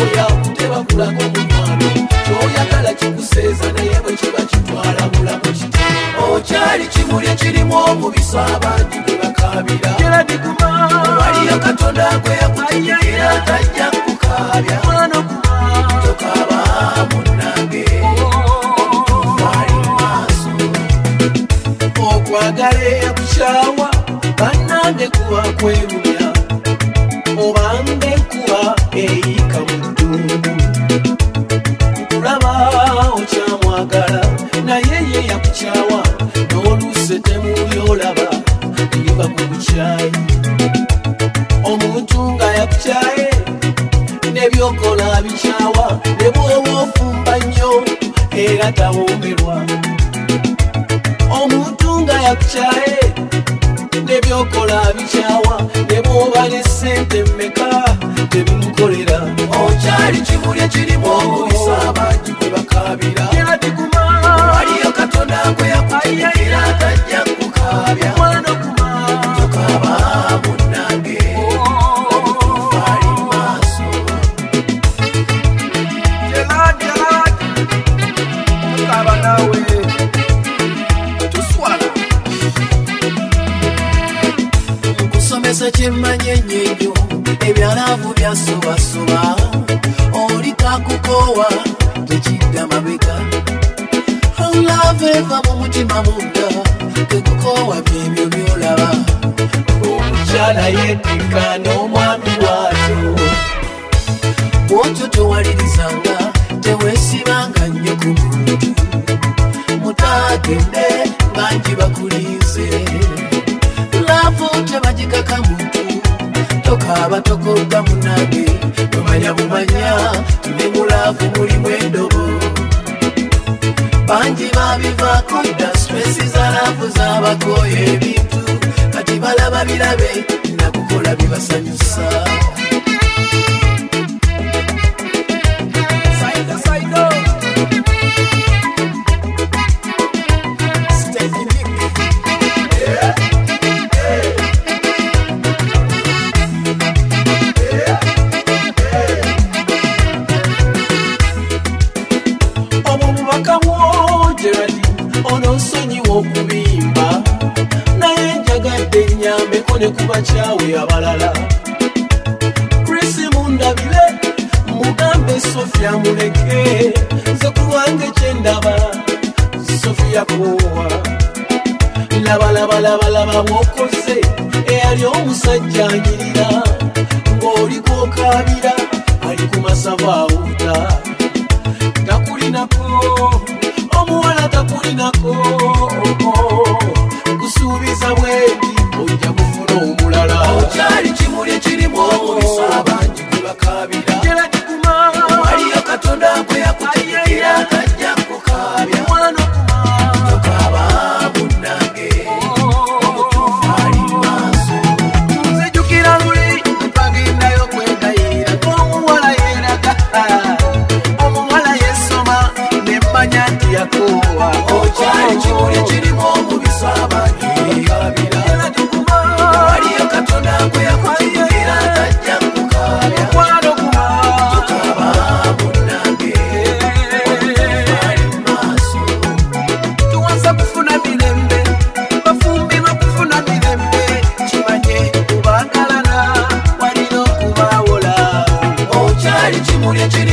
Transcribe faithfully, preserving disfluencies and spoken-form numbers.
yakuteba kulaga omukwano kyoyagala kikuseeza naye bwe kiba kitwala bulamu kiti okyali kimuli ekirimu omubisa abangi gwe bakabira waliyo katonda gwe yakutegekera tajja kukabya tokaba munnange omutufaali maaso okwagala eyakukyawa bannange kuba kwerumya obange kuba eyika mu ddungu nkulaba okyamwagala naye ye yakukyawa n'oluuse temulyolaba liva ku bukyayi omuntu nga yakukyaye nebyokola bikyawa ne bwoba ofumba nnyo era tawomberwa omuntu nga yakukyaye nebyokola bikyawa ne bwoba ne ssente mmeka tebimukolera okyali kimuli ekirimu omubisa abangi gwe bakabira waliyo katonda gwe yakutegekera tajja kukabya tokaba munnange omutufaali maaso tokaba nawe tuswala nkusomesa kyemmanye ennyo ebyalaavu byasobasoba oli kakukowa tekidda mabega olava eva mu mutima munda tekukowa byebyo byolaba omukyala yeddika n'omwami waato bwotyo towalirizanga teweesibanga nnyo ku muntu mutaagende bangi bakulize laavu tebagikaka muntu tokaba tokodda munnange tomanya bumanya ne mulaavu mulimu endobo bangi babivaako dda stresi za laavu z'abakoya ebintu kati balaba birabe nakukola bibasanyusa okubimba naye njagadde nnyambeko ne ku bakyawe abalala Chris mundabire mugambe Sofia muleke nze ku lwange kyendaba Sofia kowa labalabalaba bwokoze eyali omusajja anyirira ng'oli kwokabira ali ku masava awuta takulinako omuwala takulinako kusuubiza bwendi ojja kufuna omulala okyali kimuli ekirimu omubisa abangi gwe bakabira waliyo katonda gwe yakutegekera tajja kukabya tokaba munnange omutufaali maaso nzijukira luli twagendayo kwegayirira ng'omuwala yeeraga omuwala yesoma nemmanya nti yakowa okyali kimuli ekirimu omubisa abangi bakabira waliyo katonda gwe yakutegekera tajja kukabya tokaba munnange omutufaali maaso tuwasa kufuna mirembe bafumbirwa kufuna mirembe kimanye tubagalana walina okubawola okyali kimuli ekiri